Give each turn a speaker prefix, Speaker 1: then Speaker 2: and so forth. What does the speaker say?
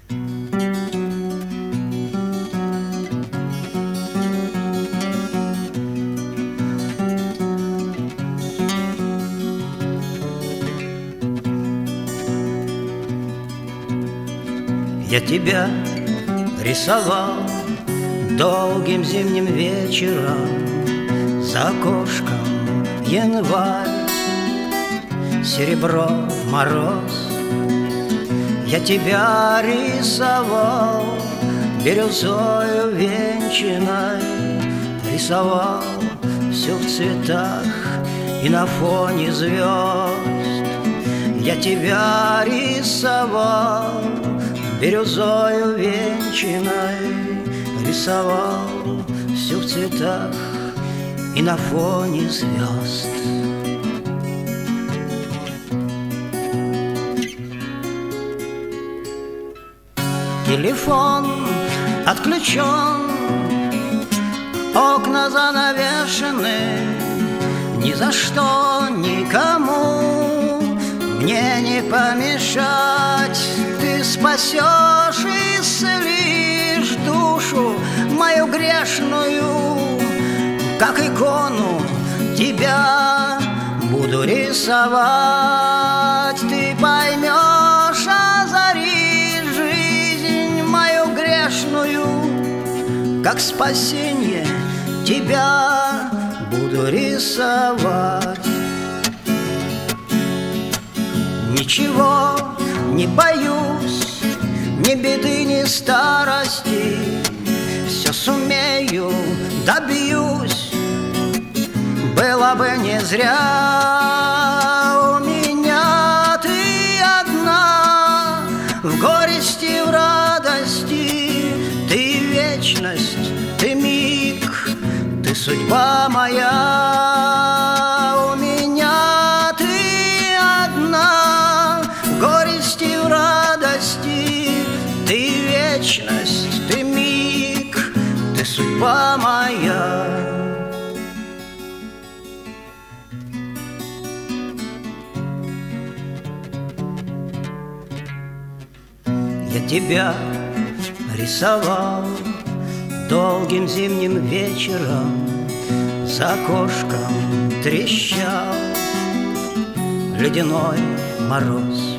Speaker 1: Я тебя рисовал долгим зимним вечером, за окошком январь, серебро, мороз. Я тебя рисовал бирюзою венчаной, рисовал все в цветах и на фоне звезд. Я тебя рисовал бирюзою венчаной, рисовал все в цветах и на фоне звезд. Телефон отключен, окна занавешены, ни за что никому мне не помешать. Ты спасешь и исцелишь душу мою грешную, как икону тебя буду рисовать. Ты поймешь, озаришь жизнь мою грешную, как спасение тебя буду рисовать. Ничего не боюсь, ни беды, ни старости, все сумею, добьюсь, было бы не зря. У меня ты одна, в горести, в радости, ты вечность, ты миг, ты судьба моя. У меня ты одна, в горести, в радости, ты вечность, ты миг, ты судьба моя. Я тебя рисовал долгим зимним вечером, за окошком трещал ледяной мороз.